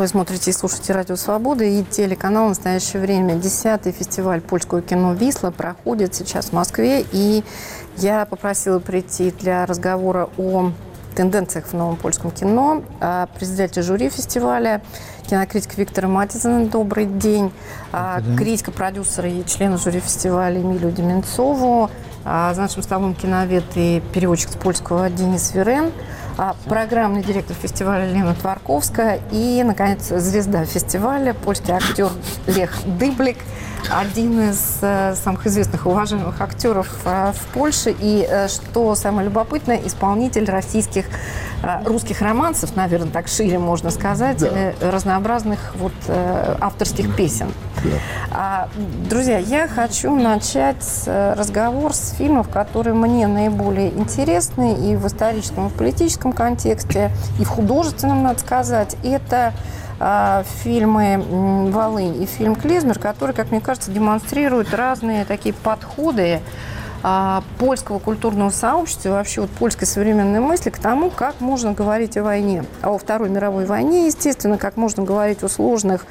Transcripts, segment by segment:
Вы смотрите и слушаете «Радио Свобода» и телеканал «Настоящее время». 10-й фестиваль польского кино «Висла» проходит сейчас в Москве. И я попросила прийти для разговора о тенденциях в новом польском кино председателя жюри фестиваля, кинокритика Виктора Матизена. Добрый день. Критика, продюсера и члена жюри фестиваля Эмилию Деменцову. За нашим столом киновед и переводчик с польского Денис Вирен. Программный директор фестиваля Лена Тварковская и, наконец, звезда фестиваля, польский актер Лех Дыблик, один из самых известных и уважаемых актеров в Польше. И, что самое любопытное, исполнитель русских романсов, наверное, так шире можно сказать, да. Или разнообразных авторских песен. Да. Друзья, я хочу начать разговор с фильмов, которые мне наиболее интересны и в историческом, и в политическом контексте, и в художественном, надо сказать. Это фильмы «Волынь» и фильм «Клизмер», которые, как мне кажется, демонстрируют разные такие подходы польского культурного сообщества и вообще польской современной мысли к тому, как можно говорить о войне. О Второй мировой войне, естественно, как можно говорить о сложных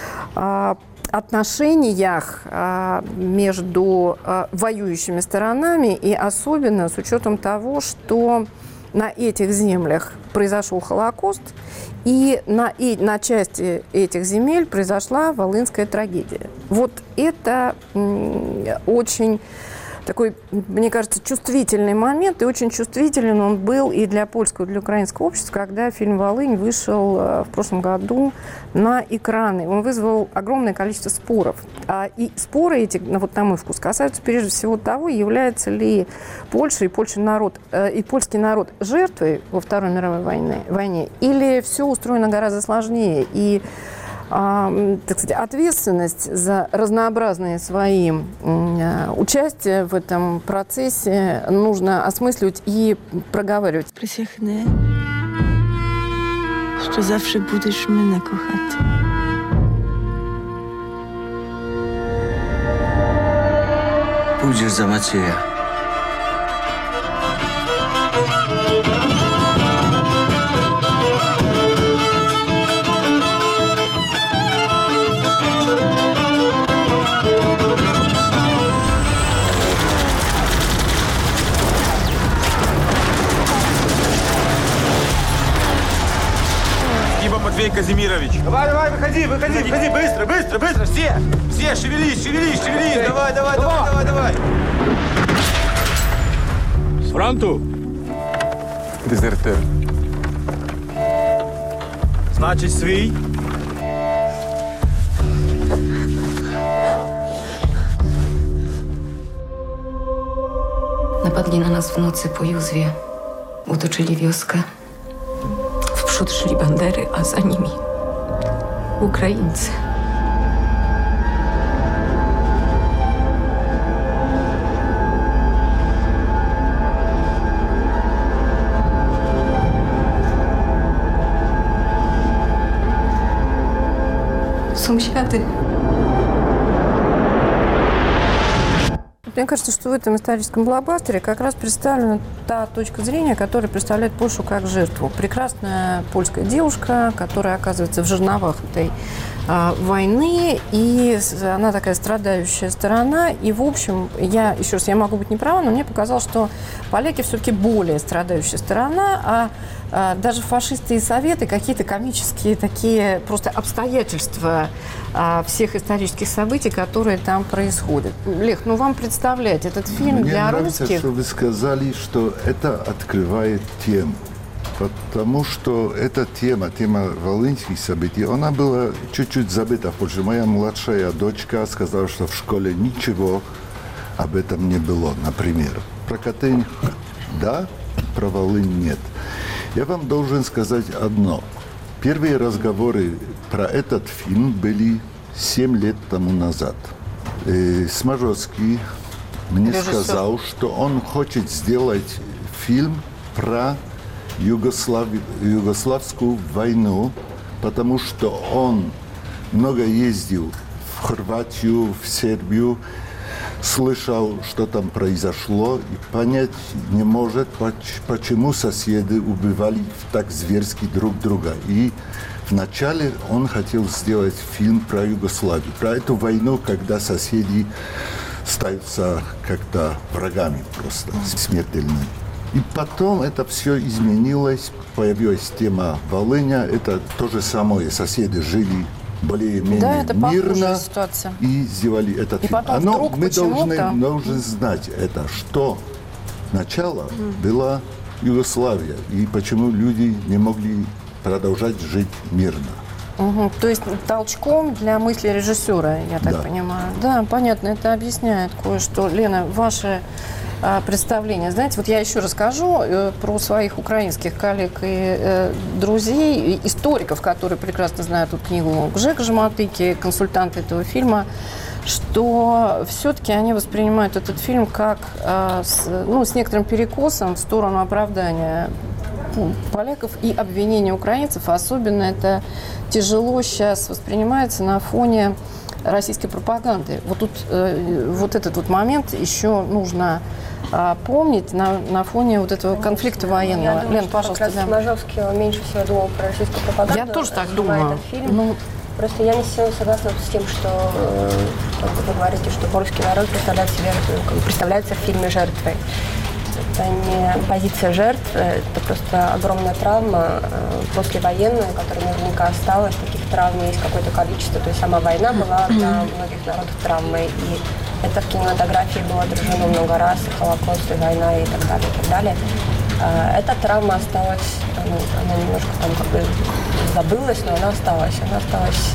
отношениях между воюющими сторонами, и особенно с учетом того, что на этих землях произошел Холокост, и на части этих земель произошла Волынская трагедия. Это очень такой, мне кажется, чувствительный момент, и очень чувствителен он был и для польского, и для украинского общества, когда фильм «Волынь» вышел в прошлом году на экраны. Он вызвал огромное количество споров. И споры эти, на мой вкус, касаются прежде всего того, является ли Польша и польский народ жертвой во Второй мировой войне, или все устроено гораздо сложнее. И так сказать, ответственность за разнообразные свои участия в этом процессе нужно осмысливать и проговаривать. Присягнę, że zawsze будешь mnie kochać. Pójdziesz za Macieja. Матвей Казимирович. Давай, выходи, быстро, все, шевелись, давай. С фронту. Дезертир. Значит, свій. Napadli na nas w nocy po Józwie. Otoczyli wioskę. W przód szli bandery, a za nimi Ukraińcy. Sąsiady. Мне кажется, что в этом историческом блокбастере как раз представлена та точка зрения, которая представляет Польшу как жертву. Прекрасная польская девушка, которая оказывается в жерновах этой войны, и она такая страдающая сторона. И, в общем, я могу быть не права, но мне показалось, что поляки все-таки более страдающая сторона, даже фашисты и советы какие-то комические такие просто обстоятельства всех исторических событий, которые там происходят. Лех, вам представлять этот фильм Мне для нравится, русских... что вы сказали, что это открывает тему. Потому что эта тема волынских событий, она была чуть-чуть забыта в Польше. Моя младшая дочка сказала, что в школе ничего об этом не было, например. Про Катынь да, про Волынь нет. Я вам должен сказать одно. Первые разговоры про этот фильм были 7 лет тому назад. Смажовский мне сказал, что он хочет сделать фильм про югославскую войну, потому что он много ездил в Хорватию, в Сербию, слышал, что там произошло, и понять не может, почему соседи убивали так зверски друг друга. И в Вначале он хотел сделать фильм про Югославию, про эту войну, когда соседи становятся как-то врагами просто, смертельными. И потом это все изменилось, появилась тема Волыня, это то же самое, соседи жили более-менее мирно и сделали этот фильм. Но мы должны знать это, что начало была Югославия, и почему люди не могли продолжать жить мирно. То есть толчком для мысли режиссера, я так понимаю. Да, понятно, это объясняет кое-что. Лена, ваше представление. Знаете, вот я еще расскажу про своих украинских коллег и друзей, и историков, которые прекрасно знают эту книгу Гжека Жматыки, консультанты этого фильма, что все-таки они воспринимают этот фильм как с некоторым перекосом в сторону оправдания поляков и обвинения украинцев. Особенно это тяжело сейчас воспринимается на фоне российской пропаганды. Вот тут вот этот вот момент еще нужно помнить на фоне вот этого конфликта военного. Я думаю, Лен, пожалуйста, как раз Смажовский меньше всего думал про российскую пропаганду. Я тоже так думаю. Просто я не совсем согласна с тем, что вы говорите, что польский народ представляется в фильме жертвой. Это не позиция жертв, это просто огромная травма послевоенная, которая наверняка осталась. Таких травм есть какое-то количество. То есть сама война была для многих народов травмой. И это в кинематографии было отражено много раз, и Холокост, и война, и так далее, и так далее. Эта травма осталась, она немножко там как бы забылась, но она осталась. Она осталась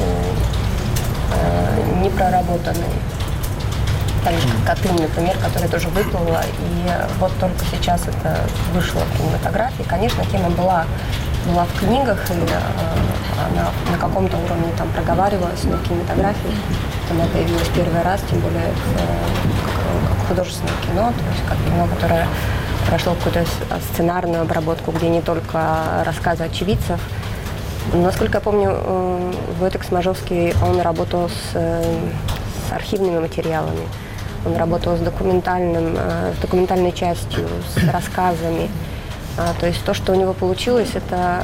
непроработанной. Так же, как Катын, например, которая тоже выплыла, и вот только сейчас это вышло в кинематографии. Конечно, тема была в книгах, и она на каком-то уровне там проговаривалась, но в кинематографии она появилась первый раз, тем более как художественное кино, то есть как кино, которое прошло какую-то сценарную обработку, где не только рассказы очевидцев. Но, насколько я помню, Войтек Смажовский, он работал с архивными материалами. Он работал с документальной частью, с рассказами. То есть то, что у него получилось, это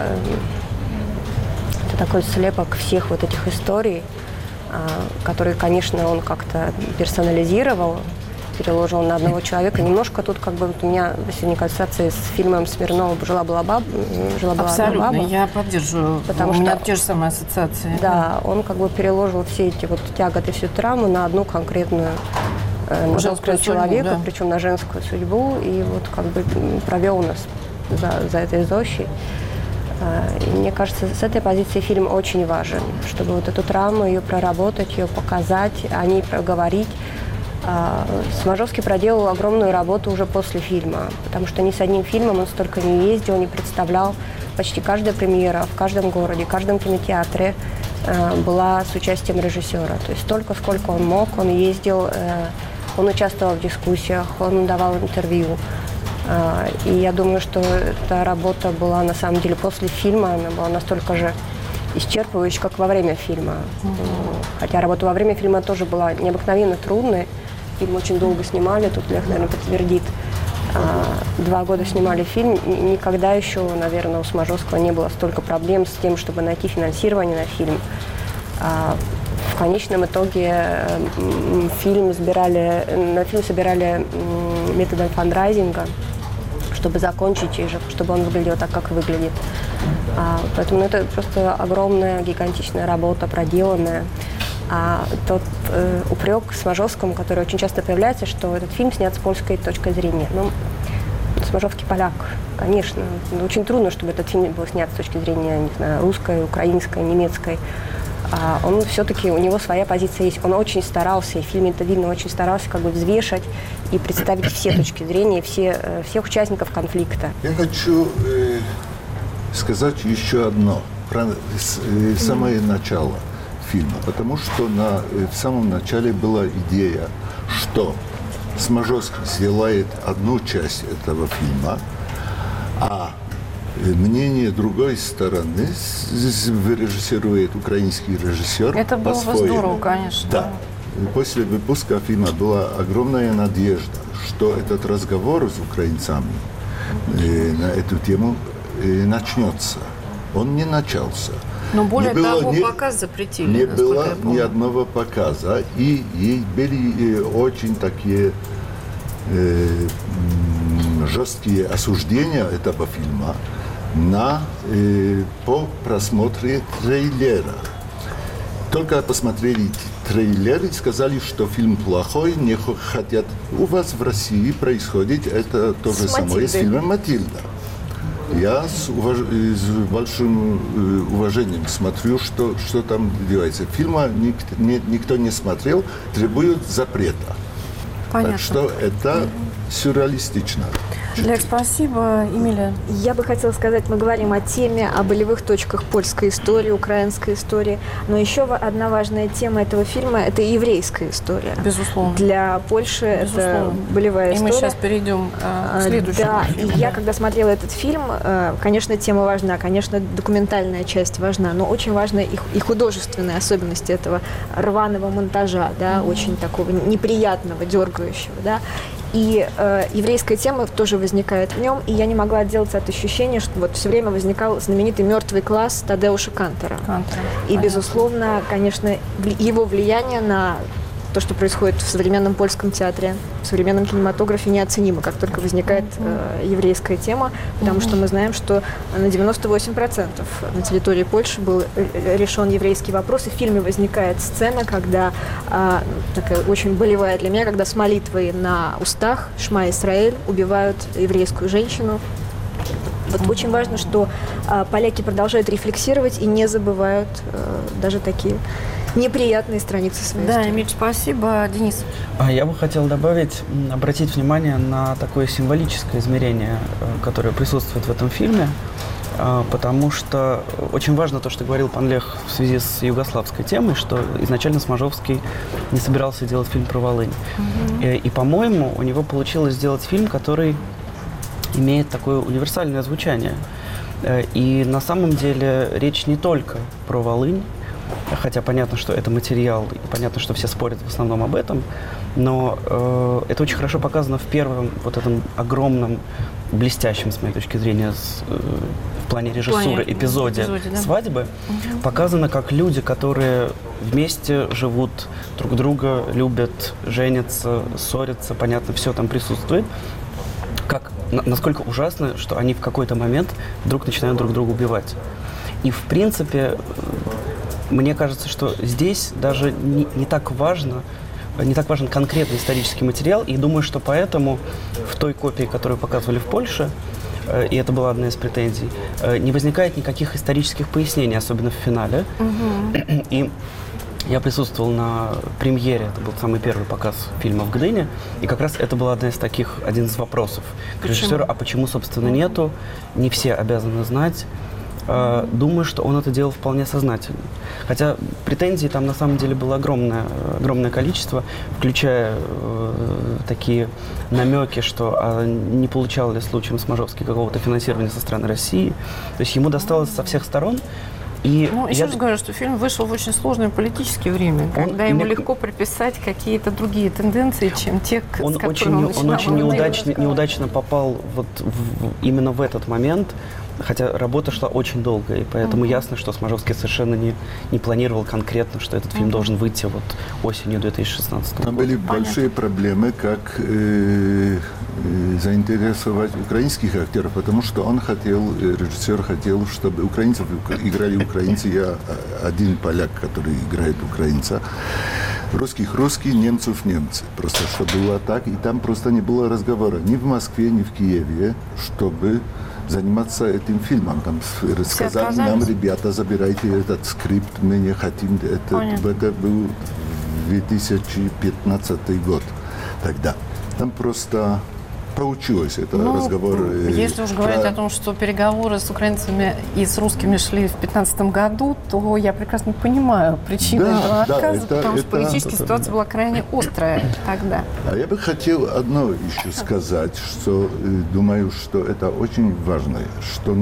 такой слепок всех вот этих историй, которые, конечно, он как-то персонализировал, переложил на одного человека. Немножко тут как бы вот у меня сегодня ассоциация с фильмом Смирнова «Жила-была баба». Абсолютно, я поддерживаю. Потому что у меня те же самые ассоциации. Да, он как бы переложил все эти вот тяготы, всю травму на одну конкретную женского человека, судьбу, да. Причем на женскую судьбу, и вот как бы провел нас за этой Зощей. И мне кажется, с этой позиции фильм очень важен, чтобы вот эту травму, ее проработать, ее показать, о ней проговорить. Смажовский проделал огромную работу уже после фильма, потому что ни с одним фильмом он столько не ездил, не представлял. Почти каждая премьера в каждом городе, в каждом кинотеатре была с участием режиссера. То есть столько, сколько он мог, он ездил, он участвовал в дискуссиях, он давал интервью. И я думаю, что эта работа была на самом деле после фильма, она была настолько же исчерпывающей, как во время фильма. Хотя работа во время фильма тоже была необыкновенно трудной. Фильм очень долго снимали, тут Лех, наверное, подтвердит. 2 года снимали фильм. Никогда еще, наверное, у Смажовского не было столько проблем с тем, чтобы найти финансирование на фильм. В конечном итоге на фильм собирали методом фандрайзинга, чтобы закончить, и чтобы он выглядел так, как выглядит. Поэтому это просто огромная, гигантичная работа, проделанная. А тот упрек Смажовскому, который очень часто появляется, что этот фильм снят с польской точки зрения. Ну, Смажовский поляк, конечно. Очень трудно, чтобы этот фильм был снят с точки зрения, не знаю, русской, украинской, немецкой. Он все-таки, у него своя позиция есть. Он очень старался, и в фильме это видно, очень старался как бы взвешать и представить все точки зрения, всех участников конфликта. Я хочу сказать еще одно про самое начало фильма, потому что в самом начале была идея, что Смажовский сделает одну часть этого фильма, а мнение другой стороны вырежиссирует украинский режиссер. Это было бы здорово, конечно. Да. После выпуска фильма была огромная надежда, что этот разговор с украинцами на эту тему начнется. Он не начался. Но более того, показ запретили. Не было ни одного показа, и были очень такие жесткие осуждения этого фильма по просмотре трейлера. Только посмотрели трейлер и сказали, что фильм плохой, не хотят. У вас в России происходит это то же самое с фильмом «Матильда». Я с большим уважением смотрю, что там делается. Фильма никто не смотрел, требуют запрета. Понятно. Так что это сюрреалистично. Лек, спасибо. Эмилия? Я бы хотела сказать, мы говорим о теме, о болевых точках польской истории, украинской истории, но еще одна важная тема этого фильма – это еврейская история. Безусловно. Для Польши это болевая история. И мы сейчас перейдем к следующему фильму. Да, и я, когда смотрела этот фильм, конечно, тема важна, конечно, документальная часть важна, но очень важны и художественные особенности этого рваного монтажа, да, очень такого неприятного, дергающего, да. И еврейская тема тоже возникает в нем, и я не могла отделаться от ощущения, что вот все время возникал знаменитый «Мертвый класс» Тадеуша Кантера. И, безусловно, конечно, его влияние на то, что происходит в современном польском театре, в современном кинематографе, неоценимо, как только возникает еврейская тема, потому что мы знаем, что на 98% на территории Польши был решен еврейский вопрос, и в фильме возникает сцена, когда, такая очень болевая для меня, когда с молитвой на устах «Шма Исраэль» убивают еврейскую женщину. Вот очень важно, что поляки продолжают рефлексировать и не забывают даже такие неприятные страницы своей истории. Да, Эмиль, спасибо. Денис? Я бы хотел добавить, обратить внимание на такое символическое измерение, которое присутствует в этом фильме, потому что очень важно то, что говорил пан Лех в связи с югославской темой, что изначально Смажовский не собирался делать фильм про Волынь. И, по-моему, у него получилось сделать фильм, который имеет такое универсальное звучание. И на самом деле речь не только про Волынь, хотя понятно, что это материал, и понятно, что все спорят в основном об этом, но это очень хорошо показано в первом вот этом огромном, блестящем, с моей точки зрения, в плане режиссуры эпизоде да? свадьбы. Показано, как люди, которые вместе живут, друг друга любят, женятся, ссорятся, понятно, все там присутствует, насколько ужасно, что они в какой-то момент вдруг начинают друг друга убивать. И, в принципе, мне кажется, что здесь даже не так важен конкретный исторический материал, и думаю, что поэтому в той копии, которую показывали в Польше, и это была одна из претензий, не возникает никаких исторических пояснений, особенно в финале. И я присутствовал на премьере, это был самый первый показ фильма в Гдыне, и как раз это был один из вопросов к режиссеру, а почему, собственно, нету, не все обязаны знать. Думаю, что он это делал вполне сознательно. Хотя претензий там на самом деле было огромное количество, включая такие намеки, что не получал ли случаем Смажовский какого-то финансирования со стороны России. То есть ему досталось со всех сторон. И еще раз говорю, что фильм вышел в очень сложное политическое время, когда ему легко приписать какие-то другие тенденции, чем те, с которыми он очень неудачно попал именно в этот момент, хотя работа шла очень долго, и поэтому ясно, что Смажовский совершенно не планировал конкретно, что этот фильм должен выйти осенью 2016 года. Там были большие проблемы, как заинтересовать украинских актеров, потому что режиссер хотел, чтобы украинцев играли украинцы. Я один поляк, который играет украинца. Русских, немцев немцы. Просто что было так, и там просто не было разговора ни в Москве, ни в Киеве, чтобы заниматься этим фильмом. Там сказали нам, ребята, забирайте этот скрипт, мы не хотим. Это был 2015 год тогда. Там просто получилось разговор. Если уж говорить о том, что переговоры с украинцами и с русскими шли в 2015 году, то я прекрасно понимаю причины этого отказа, потому что политическая ситуация была крайне острая тогда. А я бы хотел одно еще сказать, что думаю, что это очень важно, что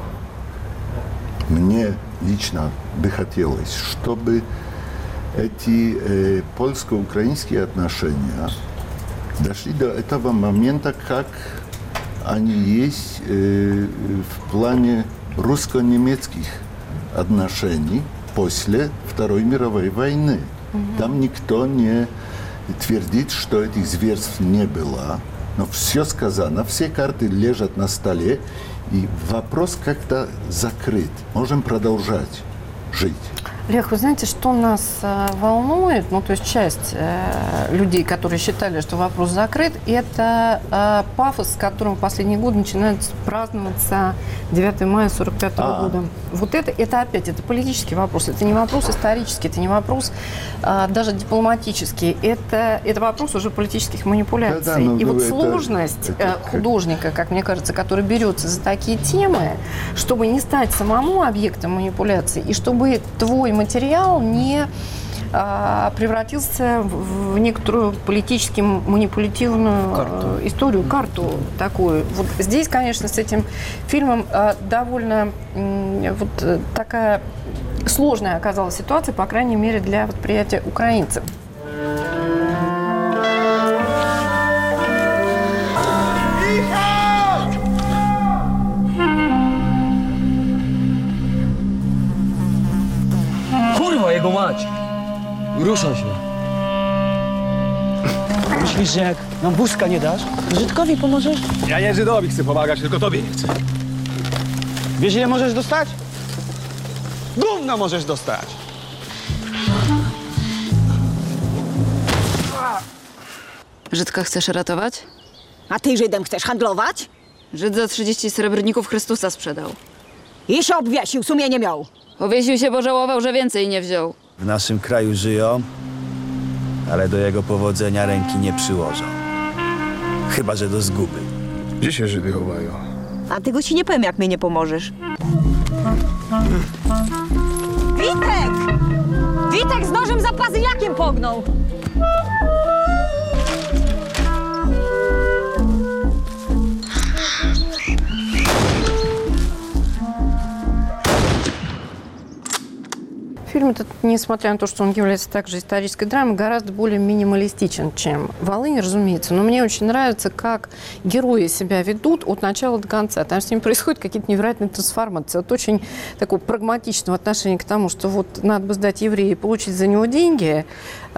мне лично бы хотелось, чтобы эти польско-украинские отношения дошли до этого момента, как они есть в плане русско-немецких отношений после Второй мировой войны. Там никто не твердит, что этих зверств не было. Но все сказано, все карты лежат на столе, и вопрос как-то закрыт. Можем продолжать жить. Лех, вы знаете, что нас волнует, ну, то есть часть людей, которые считали, что вопрос закрыт, это пафос, с которым в последние годы начинает праздноваться 9 мая 1945 года. Вот это опять, это политический вопрос, это не вопрос исторический, это не вопрос даже дипломатический, это вопрос уже политических манипуляций. И вот сложность художника, как мне кажется, который берется за такие темы, чтобы не стать самому объектом манипуляций, и чтобы твой материал не превратился в некоторую политически манипулятивную историю, карту такую. Вот здесь, конечно, с этим фильмом довольно вот такая сложная оказалась ситуация, по крайней мере, для восприятия украинцев. Jego mać! Ruszaj się. Myślisz, że jak nam wózka nie dasz, to Żydkowi pomożesz? Ja nie Żydowi chcę pomagać, tylko tobie nie chcę. Wiesz, ile możesz dostać? Gówno możesz dostać! Żydka chcesz ratować? A ty Żydem chcesz handlować? Żyd za 30 srebrników Chrystusa sprzedał. I się obwiesił, sumienie miał. Powiesił się, bo żałował, że więcej nie wziął. W naszym kraju żyją, ale do jego powodzenia ręki nie przyłożą. Chyba że do zguby. Gdzie się Żydy chowają? A tego ci nie powiem, jak mnie nie pomożesz. Witek! Witek z nożem za pazyjakiem pognął! Фильм этот, несмотря на то, что он является также исторической драмой, гораздо более минималистичен, чем «Волынь», разумеется. Но мне очень нравится, как герои себя ведут от начала до конца. Там с ними происходят какие-то невероятные трансформации. Вот очень такого прагматичного отношения к тому, что вот надо бы сдать еврея и получить за него деньги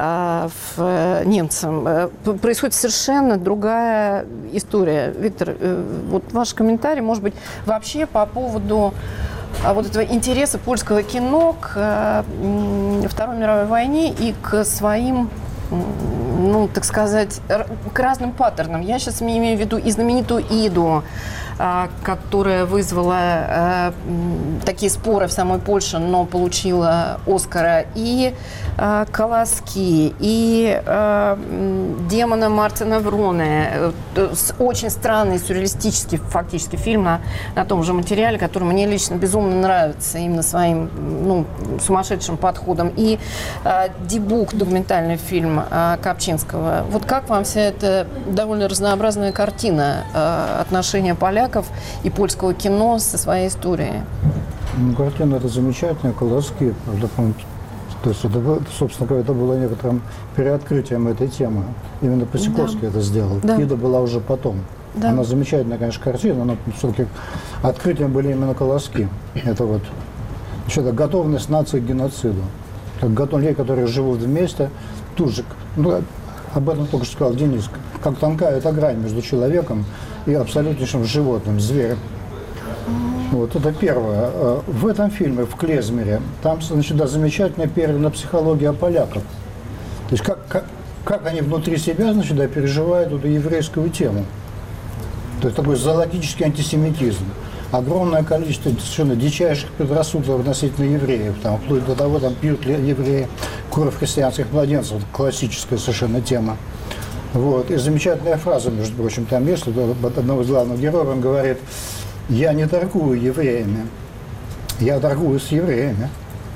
немцам. Происходит совершенно другая история. Виктор, вот ваш комментарий, может быть, вообще по поводу вот этого интереса польского кино к Второй мировой войне и к своим, ну, так сказать, к разным паттернам. Я сейчас имею в виду и знаменитую «Иду», которая вызвала такие споры в самой Польше, но получила «Оскара», и «Колоски», и «Демона» Мартина Вроне. Очень странный, сюрреалистический фактически фильм на том же материале, который мне лично безумно нравится именно своим, ну, сумасшедшим подходом. И «Дибук», документальный фильм Капчинского. Вот как вам вся эта довольно разнообразная картина отношения поляков и польского кино со своей историей? Ну, картина это замечательная, «Колоски». То есть, это, собственно говоря, это было некоторым переоткрытием этой темы. Именно Посяковский это сделал. Да. «Ида» была уже потом. Да. Она замечательная, конечно, картина, но все-таки открытием были именно «Колоски». Это вот это готовность нации к геноциду. Людей, которые живут вместе, тут же, ну, об этом только что сказал Денис, как тонкая эта грань между человеком и абсолютнейшим животным, зверем. Вот это первое. В этом фильме, в «Клезмере», там, значит, да, замечательно передана психология поляков. То есть как они внутри себя, значит, да, переживают эту еврейскую тему. То есть такой зоологический антисемитизм. Огромное количество совершенно дичайших предрассудков относительно евреев. Там, вплоть до того, там пьют ли евреи кровь христианских младенцев. Классическая совершенно тема. Вот. И замечательная фраза, между прочим, там есть, от одного из главных героев, он говорит: «Я не торгую евреями, я торгую с евреями».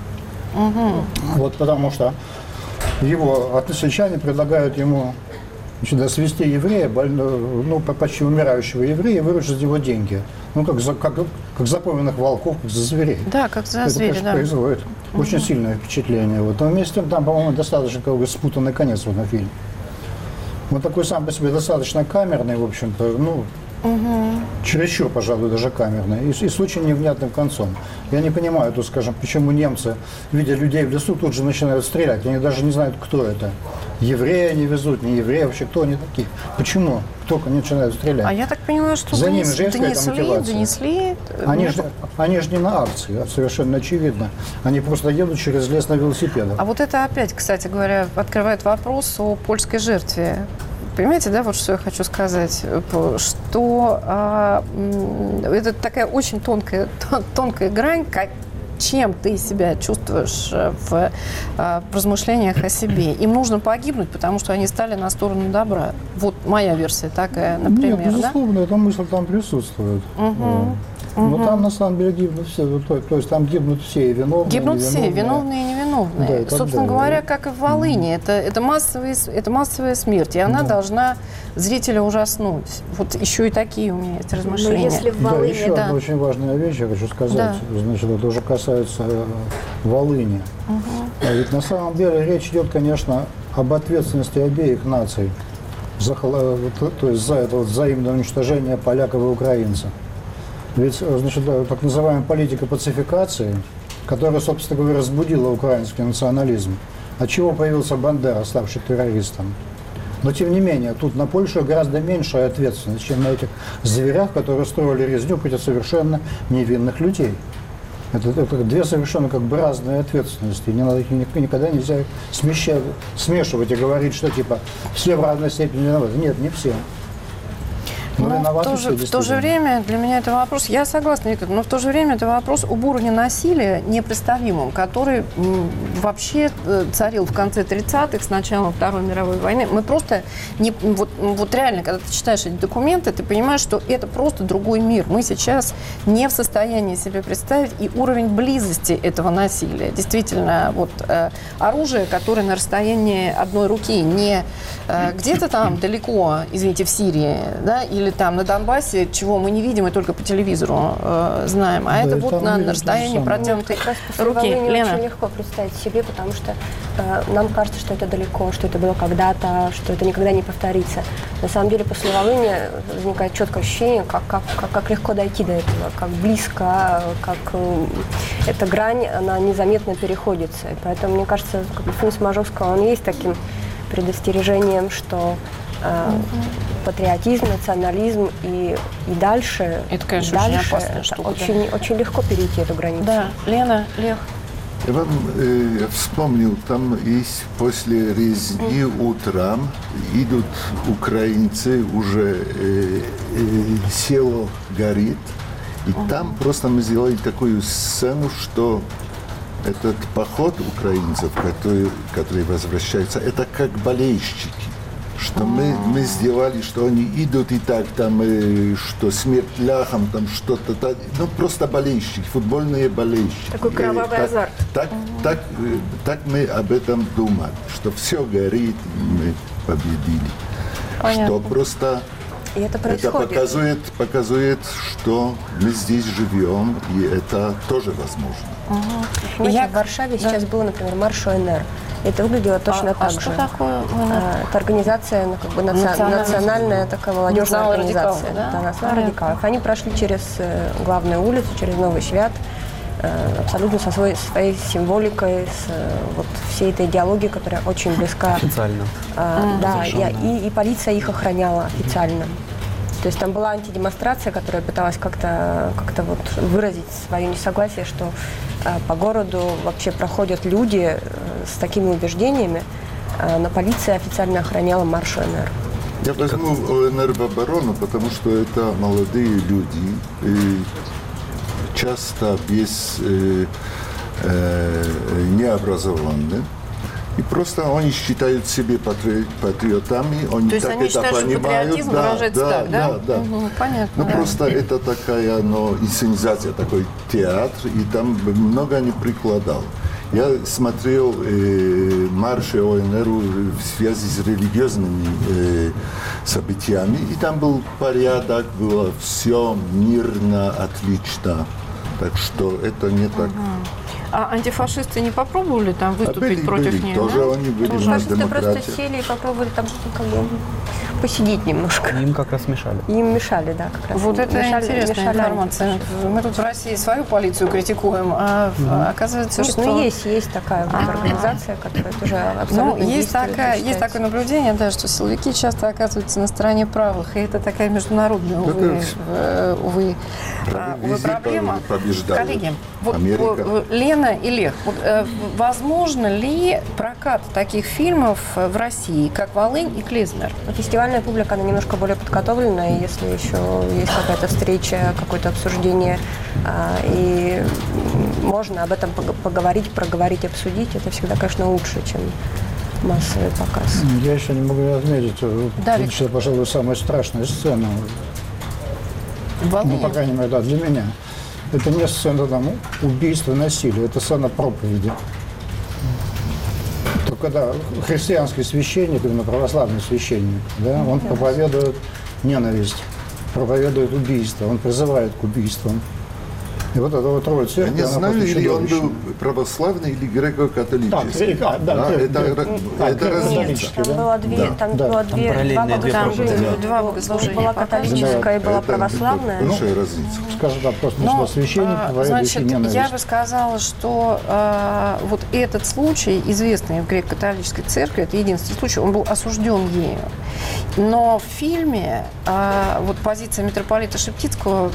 Вот потому что его односельчане предлагают ему, значит, свести еврея, ну, почти умирающего еврея, и выручить из него деньги. Ну, как запойменных волков, как за зверей. Да, как за это, зверей, конечно, да. производит очень сильное впечатление. Вот. Но вместе с тем, там, по-моему, достаточно спутанный конец в этом фильме. Вот такой сам по себе достаточно камерный, в общем-то, ну, Чересчур, пожалуй, даже камерно. И с очень невнятным концом. Я не понимаю, тут, скажем, почему немцы, видя людей в лесу, тут же начинают стрелять. Они даже не знают, кто это. Евреи они везут, не евреи, вообще кто они такие. Почему? Только они начинают стрелять. А я так понимаю, что за ними же есть какая-то мотивация. Донесли. Они же не на акции, совершенно очевидно. Они просто едут через лес на велосипедах. А вот это опять, кстати говоря, открывает вопрос о польской жертве. Понимаете, да, вот что я хочу сказать, что это такая очень тонкая грань, чем ты себя чувствуешь в размышлениях о себе. Им нужно погибнуть, потому что они стали на сторону добра. Вот моя версия такая, например. Нет, безусловно, эта мысль там присутствует. Но там, на самом деле, гибнут все. То есть там гибнут все, и виновные, гибнут и все, виновные и невиновные. Да, собственно говоря, как и в Волыни. Это массовая смерть, и она должна зрителя ужаснуть. Вот еще и такие у меня есть размышления. Но если в Волыни, еще одна очень важная вещь, я хочу сказать. Да. Значит, это уже касается Волыни. А ведь на самом деле речь идет, конечно, об ответственности обеих наций то есть за это взаимное уничтожение поляков и украинцев. Ведь, значит, так называемая политика пацификации, которая, собственно говоря, разбудила украинский национализм, от чего появился Бандера, ставший террористом. Но, тем не менее, тут на Польшу гораздо меньшая ответственность, чем на этих зверях, которые строили резню против совершенно невинных людей. Это две совершенно как бы разные ответственности. Не надо их никогда нельзя смешивать и говорить, что типа все в разной степени виноваты. Нет, не все. В то же время для меня это вопрос, я согласна, Виктор, но в то же время это вопрос об уровне насилия непредставимом, который вообще царил в конце 30-х, с началом Второй мировой войны. Мы просто, вот реально, когда ты читаешь эти документы, ты понимаешь, что это просто другой мир. Мы сейчас не в состоянии себе представить и уровень близости этого насилия. Действительно, вот оружие, которое на расстоянии одной руки, не где-то там далеко, извините, в Сирии, да, или там на Донбассе, чего мы не видим и только по телевизору знаем, а это вот на расстоянии протянутой руки. Лена. Очень легко представить себе, потому что нам кажется, что это далеко, что это было когда-то, что это никогда не повторится. На самом деле после Волыни возникает четкое ощущение, как легко дойти до этого, как близко, как эта грань, она незаметно переходится. И поэтому, мне кажется, фильм Смажовского, он есть таким предостережением, что патриотизм, национализм и дальше, это, конечно, очень опасная штука. Очень легко перейти эту границу. Да, Лена, Лех. Я вам вспомнил, там есть после резни утром идут украинцы, уже село горит, и там просто мы сделали такую сцену, что этот поход украинцев, которые возвращаются, это как болельщики. Что мы сделали, что они идут и так, там, что смерть ляхам, там что-то, ну просто болельщики, футбольные болельщики. Такой кровавый азарт. Так мы об этом думали, что все горит, и мы победили. Понятно. Что просто и это показывает, что мы здесь живем, и это тоже возможно. В Варшаве сейчас был, например, марш ОНР. Это выглядело точно так же. Что такое? Это организация, как бы национальная такая молодежная организация. Да? Национальных радикалов. Они прошли через главную улицу, через Новый Свят, абсолютно со своей символикой, с вот всей этой идеологией, которая очень близка. Официально. Да, и полиция их охраняла официально. То есть там была антидемонстрация, которая пыталась как-то вот выразить свое несогласие, что по городу вообще проходят люди с такими убеждениями, но полиция официально охраняла марш ОНР. Я возьму ОНР в оборону, потому что это молодые люди, и часто необразованные. И просто они считают себя патриотами, они то есть так они это считают, понимают. Что патриотизм выражается так, да? Да. Угу, понятно. Ну, просто это такая, инсценизация, такой театр, и там много не прикладал. Я смотрел марши ОНР в связи с религиозными событиями, и там был порядок, было все мирно, отлично. Так что это не так. А антифашисты не попробовали там выступить против них? Тоже они были на Фашисты демократии. просто сели и попробовали там как бы посидеть немножко. Им как раз мешали. Им мешали, да, как раз. Вот это интересная мешали информация. Мы тут в России свою полицию критикуем, а оказывается, Нет, что... ну есть такая вот организация, которая тоже абсолютно есть такое наблюдение, да, что силовики часто оказываются на стороне правых, и это такая международная, увы, проблема. Коллеги, вот, Лена и Лех, вот, возможно ли прокат таких фильмов в России, как «Волынь» и «Клизмер»? Фестивальная публика, она немножко более подготовлена, и если еще есть какая-то встреча, какое-то обсуждение, и можно об этом поговорить, проговорить, обсудить, это всегда, конечно, лучше, чем массовый показ. Я еще не могу отметить, это, пожалуй, самая страшная сцена. Ну, по крайней мере, да, для меня. Это не сцена там, убийства, насилия, это сцена проповеди. То когда христианский священник, именно православный священник, да, он проповедует ненависть, проповедует убийство, он призывает к убийствам. И вот эта вот роль церкви, я не знаю, или он был православный или греко-католический. Это разница. Там было два богослужения. Была католическая и была православная. Большая разница. Скажем так, просто начала священник, проповедующий ненависть. Я бы сказала, что вот этот случай, известный в греко-католической церкви, это единственный случай, он был осужден ею. Но в фильме вот позиция митрополита Шептицкого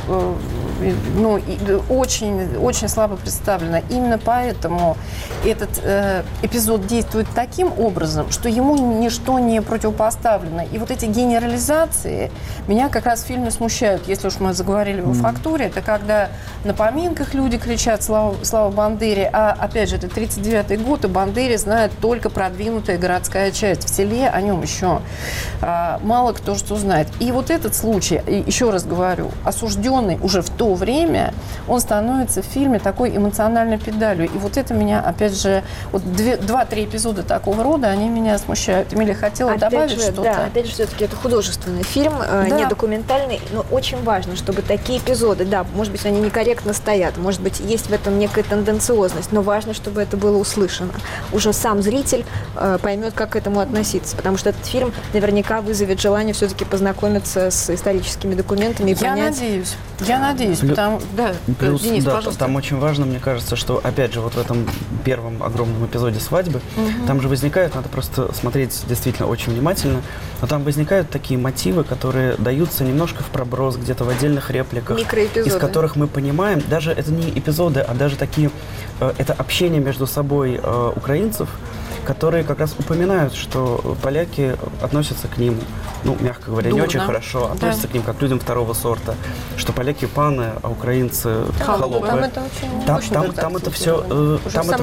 очень слабо представлена. Именно поэтому этот эпизод действует таким образом, что ему ничто не противопоставлено. И вот эти генерализации меня как раз в фильме смущают. Если уж мы заговорили о фактуре, это когда на поминках люди кричат «Слава Бандере», а опять же, это 1939 год, и Бандере знает только продвинутая городская часть. В селе о нем еще мало кто что знает. И вот этот случай, еще раз говорю, осужденный уже в то время, он становится в фильме такой эмоциональной педалью. И вот это меня, опять же, вот 2-3 эпизода такого рода, они меня смущают. Эмилия хотела добавить что-то? Да, опять же, все-таки это художественный фильм, не документальный, но очень важно, чтобы такие эпизоды, да, может быть, они некорректно стоят, может быть, есть в этом некая тенденциозность, но важно, чтобы это было услышано. Уже сам зритель поймет, как к этому относиться, потому что этот фильм наверняка вызовет желание все-таки познакомиться с историческими документами и понять. Я надеюсь, потому... Да, плюс, Денис, да, пожалуйста. Там очень важно, мне кажется, что, опять же, вот в этом первом огромном эпизоде свадьбы, там же возникают, надо просто смотреть действительно очень внимательно, но там возникают такие мотивы, которые даются немножко в проброс, где-то в отдельных репликах, из которых мы понимаем, даже это не эпизоды, а даже такие, это общение между собой украинцев, которые как раз упоминают, что поляки относятся к ним, ну, мягко говоря, не очень хорошо, относятся к ним как к людям второго сорта, что поляки паны, а украинцы холопы. Там это все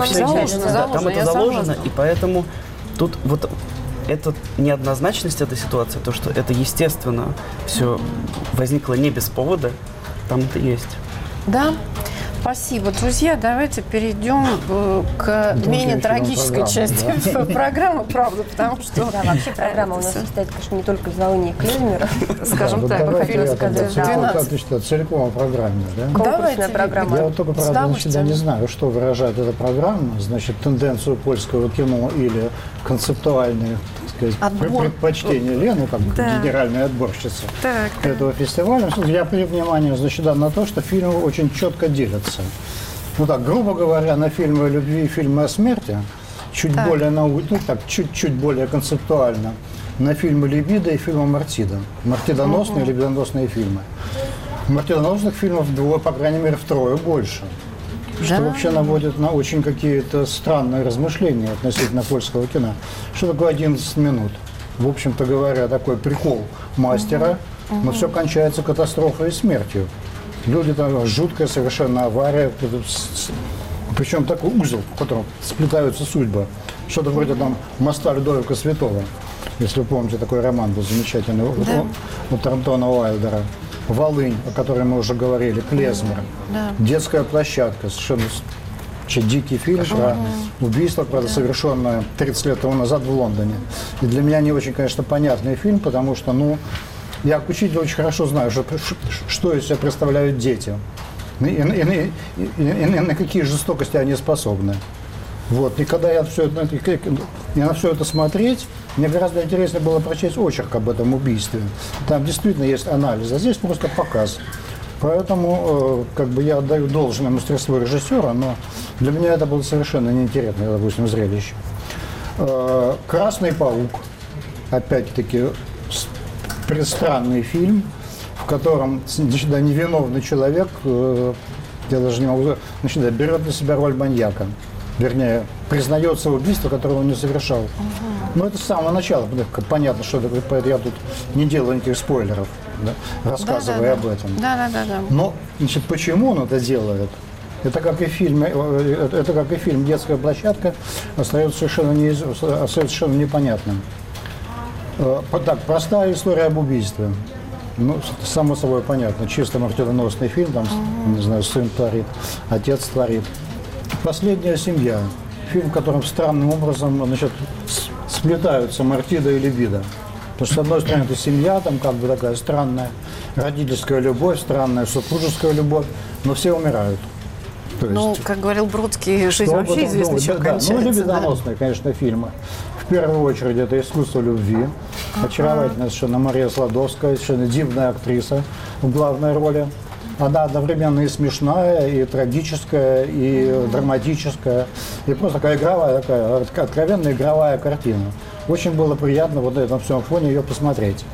заложено, и поэтому тут вот эта неоднозначность этой ситуации, то, что это естественно все возникло не без повода, там это есть. Да. Спасибо, друзья. Давайте перейдем к менее трагической части программы, правда, потому что... Да, вообще программа у нас состоит, конечно, не только из «Волыни» и «Клизмера», скажем так, мы хотели сказать. Целиком о программе, да? Конкурсная программа. Я вот только, правда, всегда не знаю, что выражает эта программа, значит, тенденцию польского кино или концептуальные, так сказать, предпочтения Лены, как генеральная отборщица этого фестиваля. Я привлек внимание, значит, на то, что фильмы очень четко делятся. Ну так, грубо говоря, на фильмы о любви и фильмы о смерти, чуть более концептуально, на фильмы «Либидо» и фильмы «Мартида». Мартидоносные и либидоносные фильмы. Мартидоносных фильмов, по крайней мере, втрое больше. Что вообще наводит на очень какие-то странные размышления относительно польского кино. Что такое 11 минут? В общем-то говоря, такой прикол мастера, но все кончается катастрофой и смертью. Люди там, жуткая совершенно авария, причем такой узел, в котором сплетаются судьбы. Что-то вроде там моста Людовика Святого, если вы помните, такой роман был замечательный, от Антона Уайлдера. «Волынь», о которой мы уже говорили, «Клизмер», «Детская площадка», совершенно дикий фильм про убийство, правда, совершенное 30 лет тому назад в Лондоне. И для меня не очень, конечно, понятный фильм, потому что, я как учитель очень хорошо знаю, что из себя представляют дети. и на какие жестокости они способны. Вот. И когда я на все это смотреть, мне гораздо интереснее было прочесть очерк об этом убийстве. Там действительно есть анализ, а здесь просто показ. Поэтому как бы я отдаю должное мастерству режиссера, но для меня это было совершенно неинтересное, допустим, зрелище. «Красный паук», опять-таки, странный фильм, в котором невиновный человек, я даже не могу, берет на себя роль маньяка. Вернее, признается в убийстве, которого он не совершал. Но это с самого начала. Понятно, что я тут не делаю никаких спойлеров, да, рассказывая об этом. Да. Но, значит, почему он это делает? Это как и фильм «Детская площадка» остается совершенно непонятным. Так, простая история об убийстве. Ну, само собой понятно. Чисто смертоносный фильм, там, не знаю, сын творит, отец творит. «Последняя семья». Фильм, в котором странным образом, значит, сплетаются мартида и либидо. Потому что, с одной стороны, это семья, там как бы такая странная родительская любовь, странная супружеская любовь, но все умирают. То есть, ну, как говорил Бродский, жизнь вообще известна, чем кончается. Ну, либидоносные, конечно, фильмы. В первую очередь, это «Искусство любви». Очаровательная совершенно Мария Сладовская, совершенно дивная актриса в главной роли. Она одновременно и смешная, и трагическая, и драматическая, и просто такая игровая, такая откровенная игровая картина. Очень было приятно вот на этом всем фоне ее посмотреть.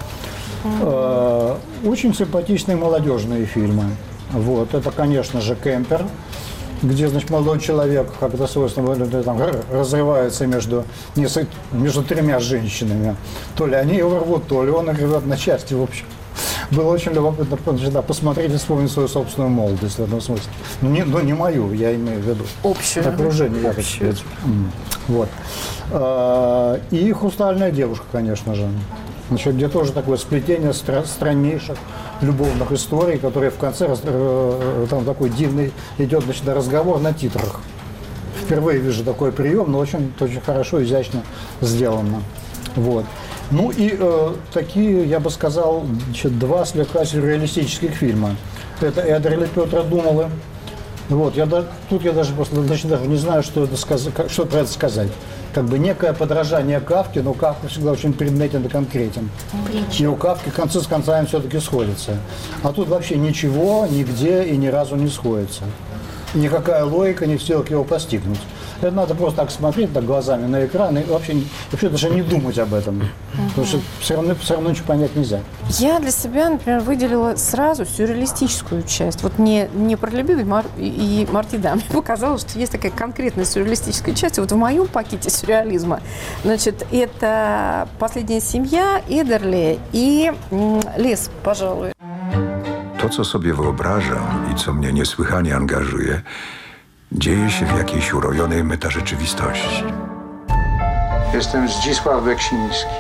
Очень симпатичные молодежные фильмы. Вот. Это, конечно же, «Кемпер», где, значит, молодой человек, как это свойственно, там, разрывается между тремя женщинами. То ли они его рвут, то ли он их рвет на части, в общем. Было очень любопытно посмотреть и вспомнить свою собственную молодость в этом смысле. Но не мою, я имею в виду. Общую. Окружение, я так сказать. Вот. И «Хрустальная девушка», конечно же. Значит, где тоже такое сплетение страннейших любовных историй, которые в конце там такой дивный идет, значит, разговор на титрах. Впервые вижу такой прием, но очень хорошо, изящно сделано. Вот. Ну и такие, я бы сказал, значит, два слегка сюрреалистических фильма. Это «Эдерль» Петра Думалы. Вот, я даже не знаю, что про это сказать. Как бы некое подражание Кафке, но Кафка всегда очень предметен и конкретен. И у Кафки концы с концами все-таки сходятся. А тут вообще ничего, нигде и ни разу не сходится. Никакая логика не в силах его постигнуть. Это надо просто так смотреть так глазами на экран и вообще даже не думать об этом. Потому что все равно ничего понять нельзя. Я для себя, например, выделила сразу сюрреалистическую часть. Вот не про любовь и Мартида. Мне показалось, что есть такая конкретная сюрреалистическая часть. Вот в моем пакете сюрреализма, значит, это «Последняя семья», «Эдерли» и «Лес», пожалуй. To, co sobie wyobrażam i co mnie niesłychanie angażuje, dzieje się w jakiejś urojonej metarzeczywistości. Jestem Zdzisław Beksiński.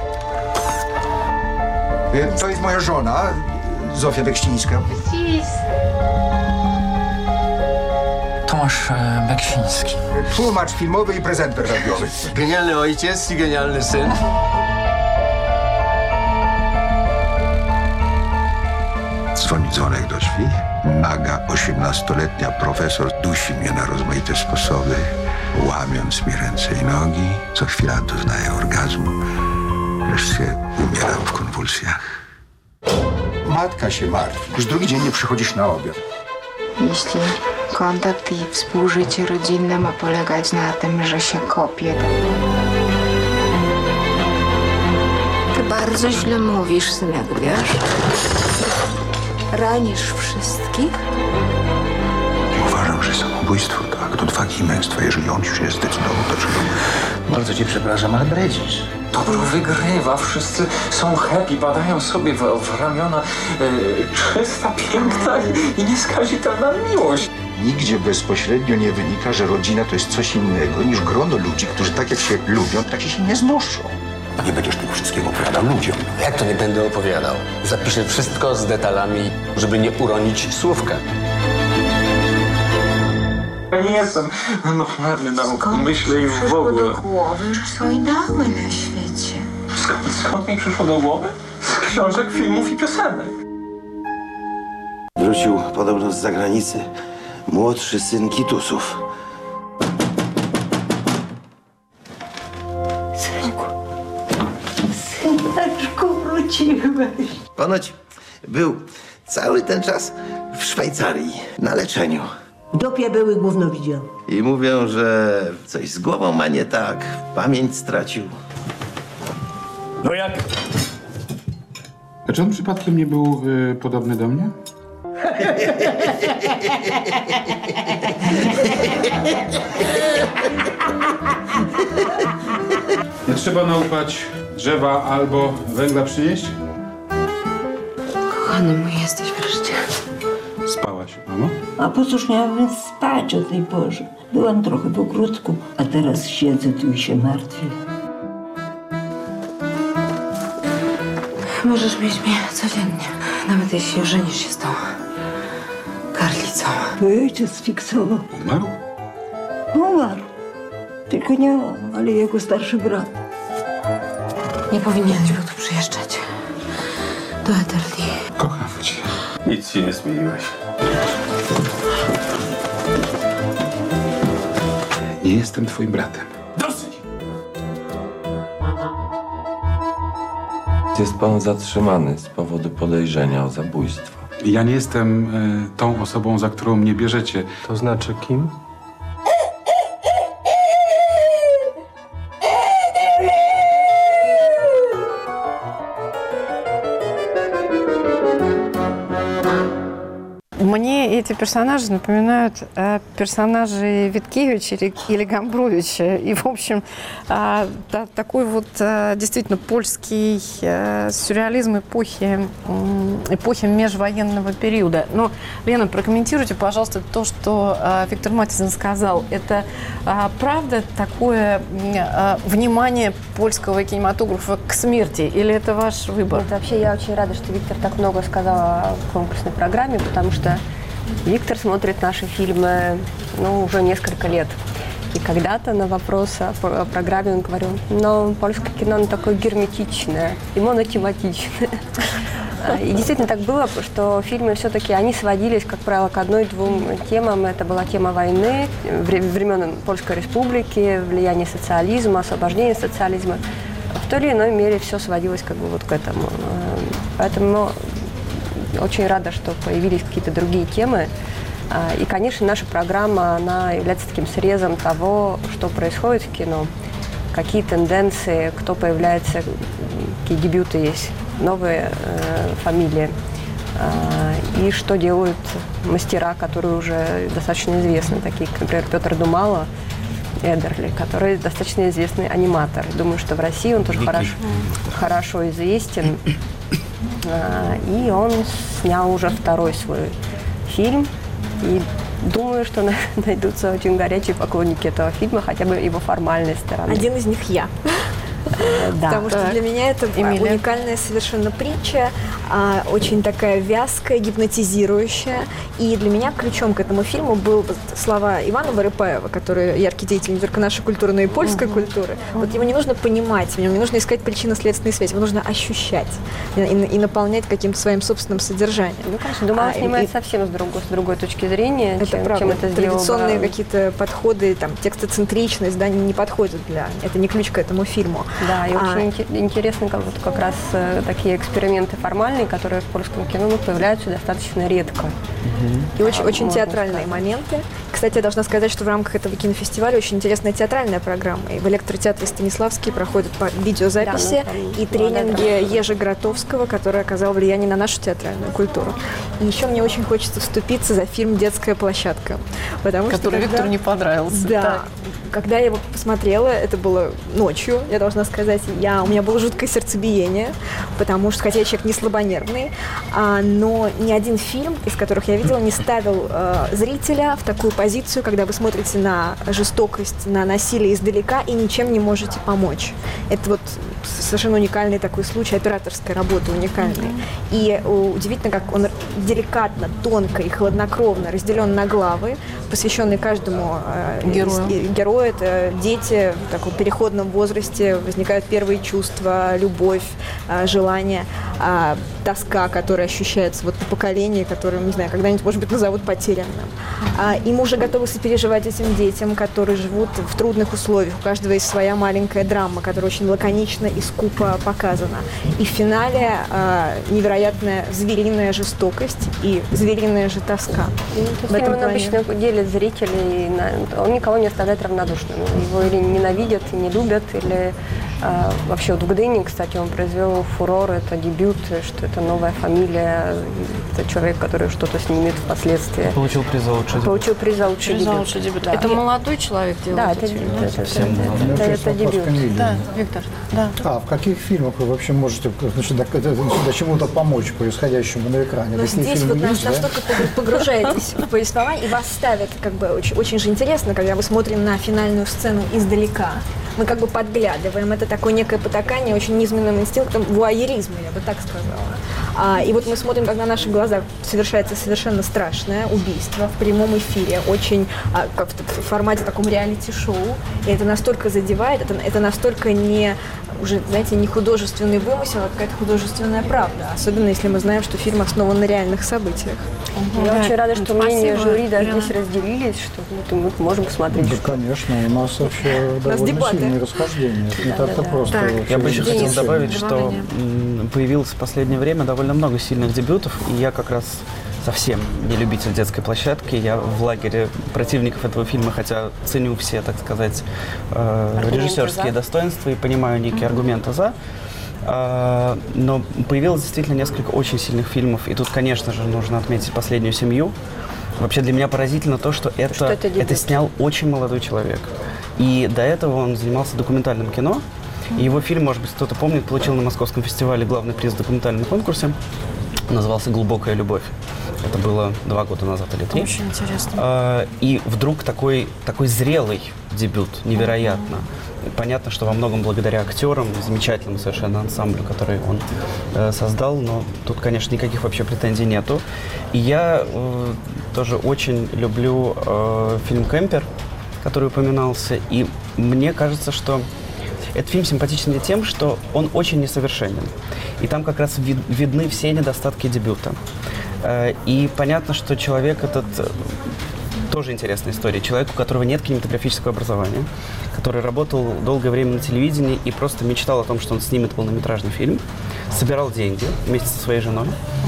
To jest moja żona, Zofia Beksińska. Tomasz Beksiński. Tłumacz filmowy i prezenter radiowy. Genialny ojciec i genialny syn. Dzwoni dzwonek do drzwi. Naga 18-letnia profesor dusi mnie na rozmaite sposoby, łamiąc mi ręce i nogi. Co chwila doznaję orgazmu. Wreszcie umieram w konwulsjach. Matka się martwi. Już drugi dzień nie przychodzisz na obiad. Jeśli kontakt i współżycie rodzinne ma polegać na tym, że się kopie, to bardzo źle mówisz, synek, wiesz? Ranisz wszystkich? Uważam, że samobójstwo to akt odwagi i męstwa. Jeżeli on już nie zdecydował, to czego? Bardzo cię przepraszam, ale bredzisz. Dobro wygrywa, wszyscy są happy, badają sobie w ramiona. Czysta, piękna i nieskazitelna miłość. Nigdzie bezpośrednio nie wynika, że rodzina to jest coś innego niż grono ludzi, którzy tak jak się lubią, tak się nie znoszą. Nie będziesz tego wszystkiego opowiadał ludziom. Jak to nie będę opowiadał? Zapiszę wszystko z detalami, żeby nie uronić słówka. Ja nie jestem normalny na myśli i w ogóle. Do głowy, że są ideały na świecie. Skąd mi przyszło do głowy? Z książek, filmów i piosenek. Wrócił podobno z zagranicy. Młodszy syn Kitusów. Syneczku, wróciłeś. Ponoć był cały ten czas w Szwajcarii na leczeniu. W dopie były gówno widział. I mówią, że coś z głową ma nie tak, pamięć stracił. No jak? A czy on przypadkiem nie był podobny do mnie? Nie trzeba naupać drzewa albo węgla przynieść? Kochany mój, jesteś wreszcie. Spałaś, mamo? A po cóż miałabym spać o tej porze? Byłam trochę w ogródku, a teraz siedzę tu i się martwię. Możesz mieć mnie codziennie, nawet jeśli żenisz się z tą karlicą. Mój ojciec sfiksował. Umarł? Umarł. Tylko nie on, ale jego starszy brat. Nie powinieneś był tu przyjeżdżać. Do Ederli. Kocham cię. Nic się nie zmieniłeś. Nie jestem twoim bratem. Dosyć! Jest pan zatrzymany z powodu podejrzenia o zabójstwo. Ja nie jestem tą osobą, za którą mnie bierzecie. To znaczy kim? Мне эти персонажи напоминают персонажей Виткевича или Гамбровича. И, в общем, такой вот действительно польский сюрреализм эпохи межвоенного периода. Но, Лена, прокомментируйте, пожалуйста, то, что Виктор Матисон сказал. Это правда такое внимание польского кинематографа к смерти? Или это ваш выбор? Нет, вообще я очень рада, что Виктор так много сказал о конкурсной программе, потому что Виктор смотрит наши фильмы уже несколько лет. И когда-то на вопрос о программе он говорил, но польское кино оно такое герметичное и монотематичное. И действительно так было, что фильмы все-таки, они сводились, как правило, к одной-двум темам. Это была тема войны, времен Польской Республики, влияние социализма, освобождение социализма. В той или иной мере все сводилось как бы вот к этому. Поэтому очень рада, что появились какие-то другие темы. И, конечно, наша программа, она является таким срезом того, что происходит в кино, какие тенденции, кто появляется, какие дебюты есть, новые фамилии, и что делают мастера, которые уже достаточно известны, такие, как, например, Петр Думало, Эдерли, который достаточно известный аниматор. Думаю, что в России он тоже хорошо известен. И он снял уже второй свой фильм. И думаю, что найдутся очень горячие поклонники этого фильма, хотя бы его формальной стороны. Один из них я. Да. Потому что для меня это уникальная совершенно притча, очень такая вязкая, гипнотизирующая. И для меня ключом к этому фильму был слова Ивана Варыпаева, который яркий деятель не только нашей культуры, но и польской культуры. Вот его не нужно понимать, в нем не нужно искать причинно-следственные связи, его нужно ощущать и наполнять каким-то своим собственным содержанием. Ну, конечно, Думало снимает совсем с другой точки зрения, это чем это сделал. Традиционные какие-то подходы, там, текстоцентричность, да, не подходят это не ключ к этому фильму. Да, и очень интересно, как раз такие эксперименты формальные, которые в польском кино появляются достаточно редко. И очень театральные моменты. Кстати, я должна сказать, что в рамках этого кинофестиваля очень интересная театральная программа. И в электротеатре Станиславский проходят по видеозаписи и тренинги Ежи Гротовского, который оказал влияние на нашу театральную культуру. И еще мне очень хочется вступиться за фильм «Детская площадка». Который Виктору не понравился. Да. Так. Когда я его посмотрела, это было ночью, я должна сказать, у меня было жуткое сердцебиение, потому что, хотя я человек не слабонервный, но ни один фильм, из которых я видела, не ставил зрителя в такую позицию, когда вы смотрите на жестокость, на насилие издалека и ничем не можете помочь. Это вот совершенно уникальный такой случай операторской работы, уникальный. И удивительно, как он деликатно, тонко и хладнокровно разделен на главы, посвященные каждому герою. Это дети в таком переходном возрасте, возникают первые чувства, любовь, желание, тоска, которая ощущается вот по поколению, которое, не знаю, когда-нибудь, может быть, назовут потерянным. И мы уже готовы сопереживать этим детям, которые живут в трудных условиях. У каждого есть своя маленькая драма, которая очень лаконично и скупо показана. И в финале невероятная звериная жестокость и звериная же тоска. Фильм обычно делит зрителей, он никого не оставляет равнодушным. Его или ненавидят, и не любят, или вообще вот в Гдыне, кстати, он произвел фурор, это дебют, что это новая фамилия, это человек, который что-то снимет впоследствии. Получил приз за лучший дебют. Получил приз за лучший дебют. Да. Это молодой человек делает. Да, это дебют. Да, Виктор. Да. В каких фильмах вы вообще можете чему-то помочь происходящему на экране? Но здесь вот настолько погружаетесь в повествование, и вас ставят как бы очень же интересно, когда вы смотрим на финальную сцену издалека. Мы как бы подглядываем. Это такое некое потакание очень низменным инстинктом вуайеризма, я бы так сказала. И вот мы смотрим, как на наших глазах совершается совершенно страшное убийство в прямом эфире, очень как в формате таком реалити-шоу. И это настолько задевает, это настолько не художественный вымысел, а какая-то художественная правда. Особенно, если мы знаем, что фильм основан на реальных событиях. Я очень рада, что мнения жюри даже здесь разделились, что мы можем посмотреть. Да, конечно, у нас вообще довольно сильные расхождения. Это не так-то просто. Я бы еще хотел добавить, что появилось в последнее время довольно много сильных дебютов, и я как раз совсем не любитель детской площадки. Я в лагере противников этого фильма, хотя ценю все, так сказать, режиссерские достоинства и понимаю некие аргументы «за». Но появилось действительно несколько очень сильных фильмов. И тут, конечно же, нужно отметить «Последнюю семью». Вообще для меня поразительно то, что это снял очень молодой человек. И до этого он занимался документальным кино. И его фильм, может быть, кто-то помнит, получил на Московском фестивале главный приз в документальном конкурсе. Назывался «Глубокая любовь». Это было 2 года назад или 3. Очень интересно. И вдруг такой зрелый дебют, невероятно. Понятно, что во многом благодаря актерам, замечательному совершенно ансамблю, который он создал, но тут, конечно, никаких вообще претензий нету. И я тоже очень люблю фильм «Кемпер», который упоминался, и мне кажется, что этот фильм симпатичен тем, что он очень несовершенен. И там как раз видны все недостатки дебюта. И понятно, что человек этот тоже интересная история. Человек, у которого нет кинематографического образования, который работал долгое время на телевидении и просто мечтал о том, что он снимет полнометражный фильм, собирал деньги вместе со своей женой.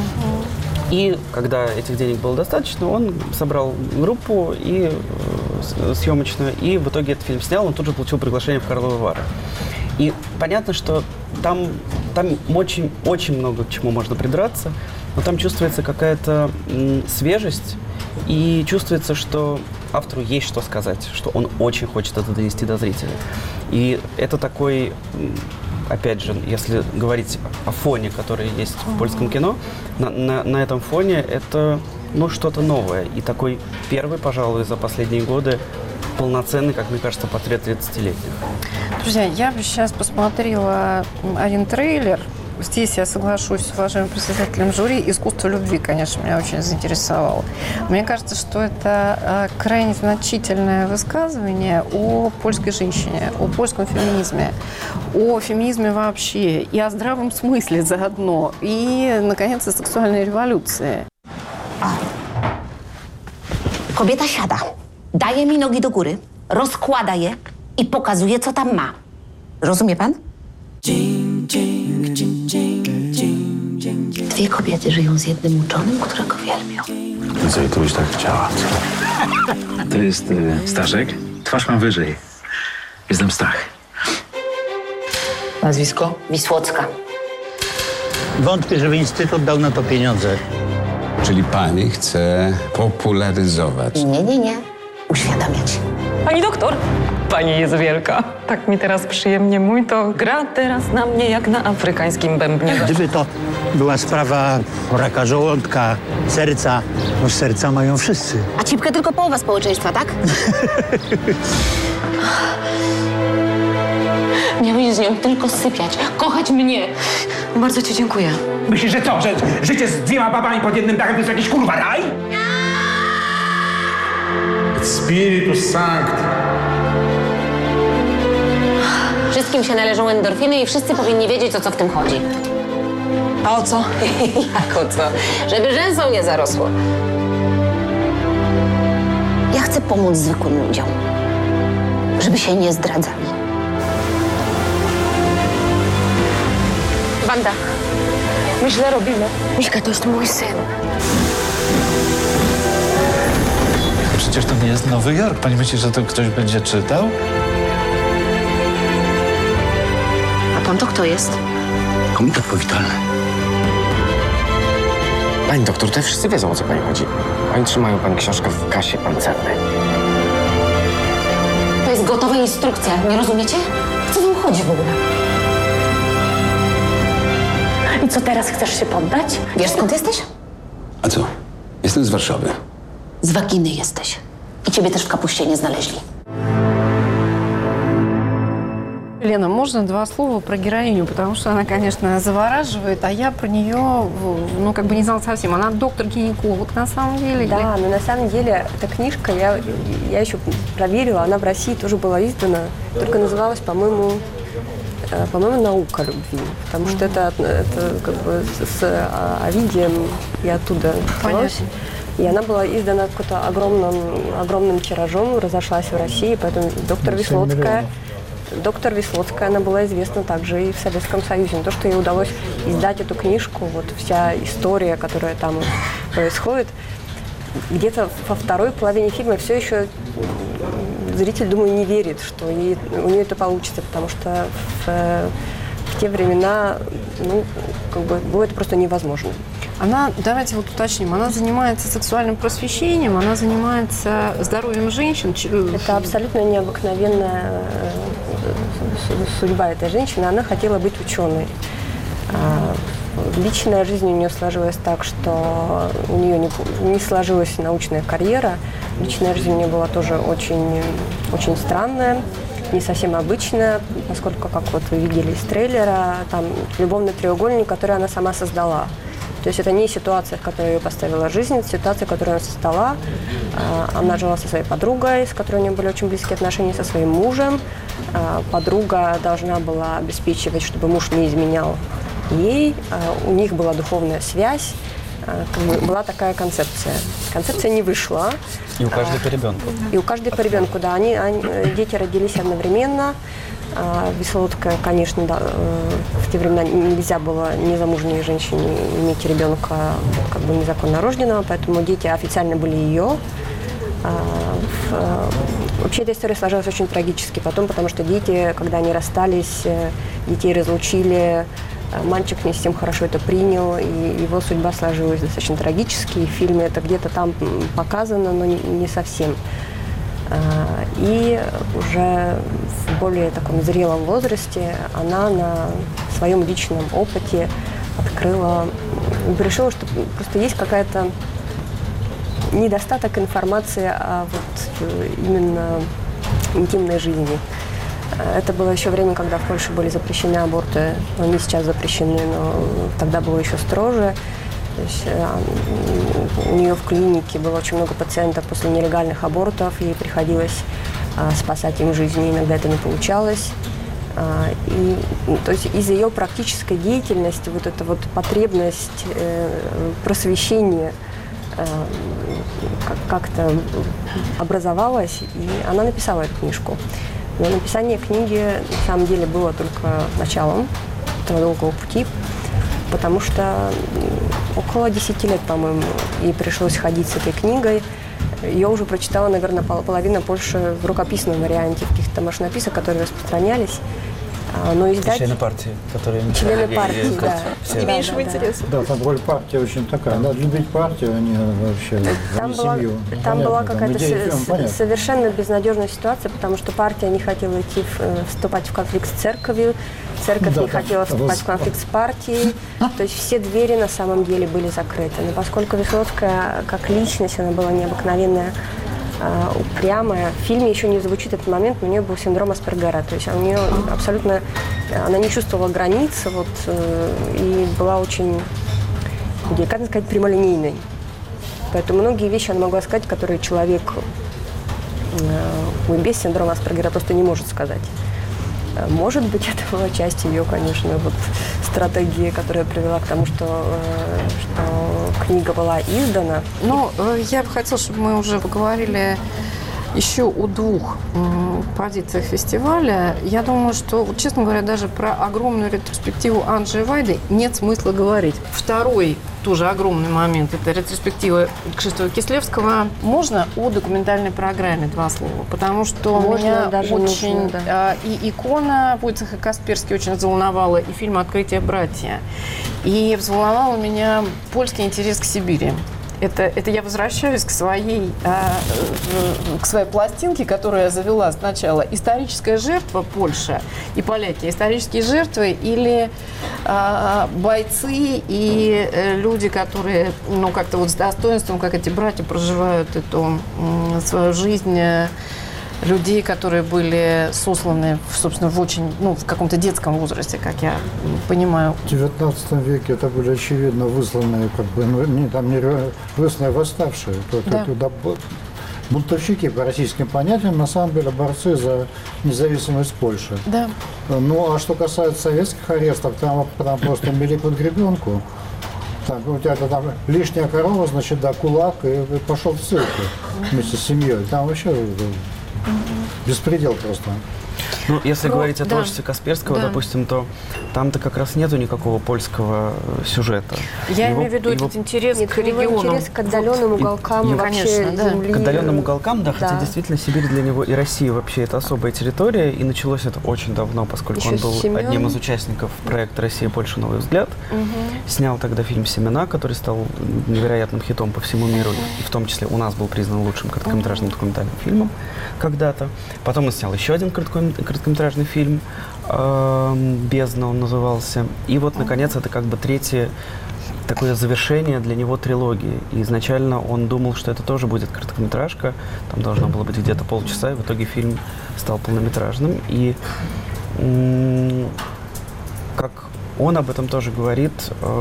И когда этих денег было достаточно, он собрал группу и съемочную, и в итоге этот фильм снял. Он тут же получил приглашение в Карловы Вары. И понятно, что там очень много к чему можно придраться, но там чувствуется какая-то свежесть, и чувствуется, что автору есть что сказать, что он очень хочет это донести до зрителя. И это такой, опять же, если говорить о фоне, который есть в польском кино, на этом фоне это что-то новое. И такой первый, пожалуй, за последние годы полноценный, как мне кажется, портрет 30-летних. Друзья, я бы сейчас посмотрела один трейлер. Здесь я соглашусь с уважаемым председателем жюри. «Искусство любви», конечно, меня очень заинтересовало. Мне кажется, что это крайне значительное высказывание о польской женщине, о польском феминизме, о феминизме вообще и о здравом смысле заодно, и, наконец, о сексуальной революции. Kobieta siada, daje mi nogi do góry, rozkłada je i pokazuje, co tam ma. Rozumie pan? Dwie kobiety żyją z jednym uczonym, którego wielbią. I co, i tu byś tak chciała? To jest Staszek. Twarz mam wyżej. Jestem Stach. Nazwisko? Wisłocka. Wątpię, żeby Instytut dał na to pieniądze. Czyli pani chce popularyzować? Nie. Uświadamiać. Pani doktor! Pani jest wielka. Tak mi teraz przyjemnie mój, to gra teraz na mnie jak na afrykańskim bębnie. Gdyby to była sprawa raka żołądka, serca, bo serca mają wszyscy. A cipkę tylko połowa społeczeństwa, tak? Miałeś z nią tylko sypiać, kochać mnie. Bardzo ci dziękuję. Myślisz, że co? Że życie z 2 babami pod jednym dachem to jest jakiś kurwa raj? Spiritus Sancti. Wszystkim się należą endorfiny i wszyscy powinni wiedzieć, o co w tym chodzi. A o co? Jak o co? Żeby rzęsą nie zarosło. Ja chcę pomóc zwykłym ludziom, żeby się nie zdradzali. Wanda, my źle robimy. Miśka, to jest mój syn. Przecież to nie jest Nowy Jork. Pani myśli, że to ktoś będzie czytał? A pan to kto jest? Komitet powitalny. Pani doktor, tutaj wszyscy wiedzą, o co pani chodzi. Oni trzymają pani książkę w kasie pancernej. To jest gotowa instrukcja, nie rozumiecie? O co wam chodzi w ogóle? I co teraz, chcesz się poddać? Wiesz, skąd jesteś? A co? Jestem z Warszawy. Z Waginy jesteś. I ciebie też w kapuście nie znaleźli. Лена, можно 2 слова про героиню? Потому что она, конечно, завораживает, а я про нее, ну, как бы не знала совсем. Она доктор-гинеколог, на самом деле. Да, но на самом деле эта книжка, я еще проверила, она в России тоже была издана, только называлась, по-моему, «Наука любви», потому что это как бы с Овидием и оттуда началось. И она была издана каким-то огромным тиражом, разошлась в России, поэтому доктор Веслоцкая, она была известна также и в Советском Союзе. Но то, что ей удалось издать эту книжку, вот вся история, которая там происходит, где-то во второй половине фильма все еще зритель, думаю, не верит, что у нее это получится, потому что в те времена, ну, как бы, было это просто невозможно. Она, давайте вот уточним, она занимается сексуальным просвещением, она занимается здоровьем женщин. Это абсолютно необыкновенная судьба этой женщины. Она хотела быть ученой. Личная жизнь у нее сложилась так, что у нее не сложилась научная карьера. Личная жизнь у нее была тоже очень, очень странная, не совсем обычная, поскольку, как вот вы видели из трейлера, там любовный треугольник, который она сама создала. То есть это не ситуация, в которой ее поставила жизнь, это ситуация, которую она создала. Она жила со своей подругой, с которой у нее были очень близкие отношения, со своим мужем. Подруга должна была обеспечивать, чтобы муж не изменял ей. У них была духовная связь. Была такая концепция. Концепция не вышла. И у каждой по ребенку. И у каждой по ребенку, да. Дети родились одновременно. Веслоцкая, конечно, да, в те времена нельзя было незамужней женщине иметь ребенка как бы незаконно рожденного, поэтому дети официально были ее. Вообще эта история сложилась очень трагически потом, потому что дети, когда они расстались, детей разлучили, мальчик не совсем хорошо это принял, и его судьба сложилась достаточно трагически. И в фильме это где-то там показано, но не совсем. И уже в более таком зрелом возрасте она на своем личном опыте открыла, решила, что просто есть какая-то недостаток информации о вот именно интимной жизни. Это было еще время, когда в Польше были запрещены аборты, но они сейчас запрещены, но тогда было еще строже. То есть у нее в клинике было очень много пациентов после нелегальных абортов, ей приходилось спасать им жизни, иногда это не получалось. И, то есть из-за ее практической деятельности вот эта вот потребность просвещения как-то образовалась, и она написала эту книжку. Но написание книги на самом деле было только началом этого долгого пути, потому что около 10 лет, по-моему, ей пришлось ходить с этой книгой. Ее уже прочитала, наверное, половина Польши в рукописном варианте, в каких-то машинописах, которые распространялись. Но издать... Члены партии, которые... Члены партии, да. Не меньшего интереса. Да, там роль партии очень такая. Надо любить партию, а не вообще семью. Там была какая-то совершенно безнадежная ситуация, потому что партия не хотела вступать в конфликт с церковью, церковь не хотела вступать в конфликт с партией. То есть все двери на самом деле были закрыты. Но поскольку Веслоцкая как личность, она была необыкновенная упрямая. В фильме еще не звучит этот момент, но у нее был синдром Аспергера. То есть у нее абсолютно... Она не чувствовала границ, вот, и была очень, деликатно сказать, прямолинейной. Поэтому многие вещи она могла сказать, которые человек без синдрома Аспергера просто не может сказать. Может быть, это была часть ее, конечно, вот, стратегии, которая привела к тому, что книга была издана. Ну, я бы хотела, чтобы мы уже поговорили еще о двух позициях фестиваля. Я думаю, что, вот, честно говоря, даже про огромную ретроспективу Анджея Вайды нет смысла говорить. Второй тоже огромный момент – это ретроспектива Кшиштофа Кислевского. Можно о документальной программе два слова? Потому что меня очень и икона Войцеха Касперский очень взволновала, и фильм «Открытие братья». И взволновал меня польский интерес к Сибири. Это я возвращаюсь к своей пластинке, которую я завела сначала. Историческая жертва Польши и поляки. Исторические жертвы или бойцы и люди, которые, ну, как-то вот с достоинством, как эти братья проживают эту свою жизнь, людей, которые были сосланы, собственно, в очень, ну, в каком-то детском возрасте, как я понимаю. В XIX веке это были, очевидно, высланные, как бы, ну, не высланные восставшие. Да. Бунтовщики, по российским понятиям, на самом деле борцы за независимость Польши. Да. Ну, а что касается советских арестов, там просто мели под гребенку. Так, у тебя там лишняя корова, значит, да, кулак, и пошел в ссылку вместе с семьей. Там вообще беспредел просто. Ну, если говорить о творчестве Касперского, допустим, то там-то как раз нету никакого польского сюжета. Я имею в виду этот интерес к региону. Интерес к отдаленным уголкам вообще земли. К отдаленным уголкам, да, хотя действительно Сибирь для него и Россия вообще это особая территория, и началось это очень давно, поскольку он был одним из участников проекта «Россия, Польша, новый взгляд». Снял тогда фильм «Семена», который стал невероятным хитом по всему миру, и в том числе у нас был признан лучшим короткометражным документальным фильмом когда-то. Потом он снял еще один короткометражный фильм «Бездна» он назывался. И вот, наконец, это как бы третье такое завершение для него трилогии. И изначально он думал, что это тоже будет короткометражка. Там должно было быть где-то полчаса, и в итоге фильм стал полнометражным. И как он об этом тоже говорит,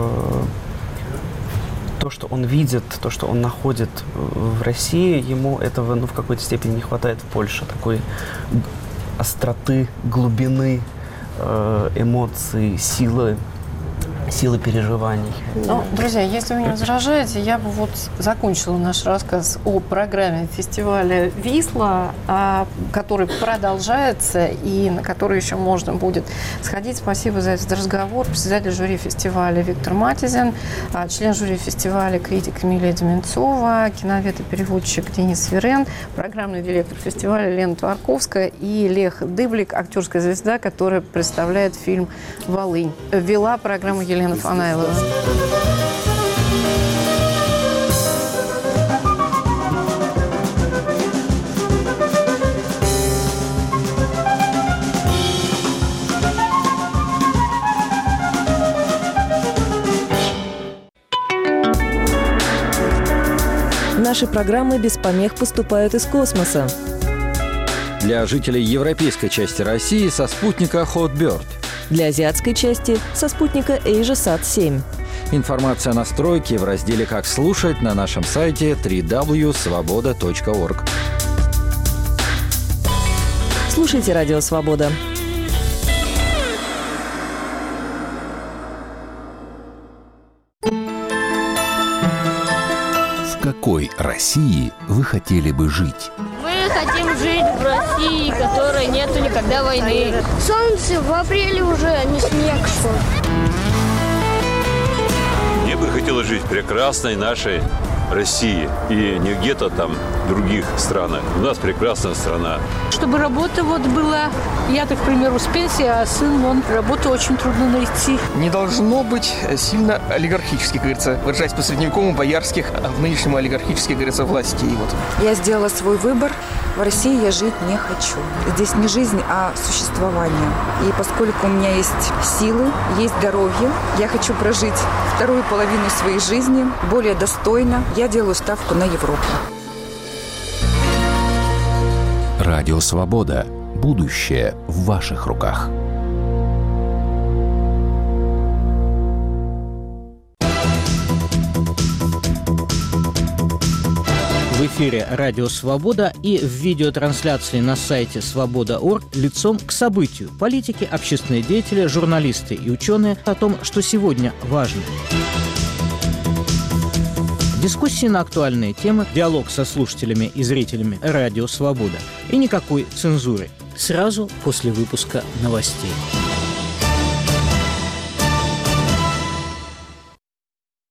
то, что он видит, то, что он находит в России, ему этого, ну, в какой-то степени не хватает в Польше. Такой остроты, глубины, эмоций, силы переживаний. Ну, друзья, если вы не возражаете, я бы вот закончила наш рассказ о программе фестиваля «Висла», который продолжается и на который еще можно будет сходить. Спасибо за этот разговор. Председатель жюри фестиваля Виктор Матизин, член жюри фестиваля критик Эмилия Деменцова, киновед и переводчик Денис Верен, программный директор фестиваля Лена Тварковская и Лех Дыблик, актерская звезда, которая представляет фильм «Волынь». Вела программу Елена Фанайлова. Наши программы без помех поступают из космоса. Для жителей европейской части России со спутника Hotbird. Для азиатской части со спутника AsiaSat-7. Информация о настройке в разделе «Как слушать» на нашем сайте www.svoboda.org. Слушайте «Радио Свобода». В какой России вы хотели бы жить? Мы хотим жить в России, в которой нету никогда войны. Солнце в апреле уже, а не снег, что ли. Мне бы хотелось жить в прекрасной нашей России и не где-то там в других странах. У нас прекрасная страна. Чтобы работа вот была, я, так, к примеру, с пенсии, а сын, он работу очень трудно найти. Не должно быть сильно олигархически, как говорится, выражаясь по средневековому, боярских, а в нынешнем олигархически, говорится, властей. Вот. Я сделала свой выбор. В России я жить не хочу. Здесь не жизнь, а существование. И поскольку у меня есть силы, есть здоровье, я хочу прожить вторую половину своей жизни более достойно. Я делаю ставку на Европу. Радио «Свобода». Будущее в ваших руках. В эфире «Радио Свобода» и в видеотрансляции на сайте свобода.орг лицом к событию. Политики, общественные деятели, журналисты и ученые о том, что сегодня важно. Дискуссии на актуальные темы, диалог со слушателями и зрителями «Радио Свобода». И никакой цензуры. Сразу после выпуска новостей.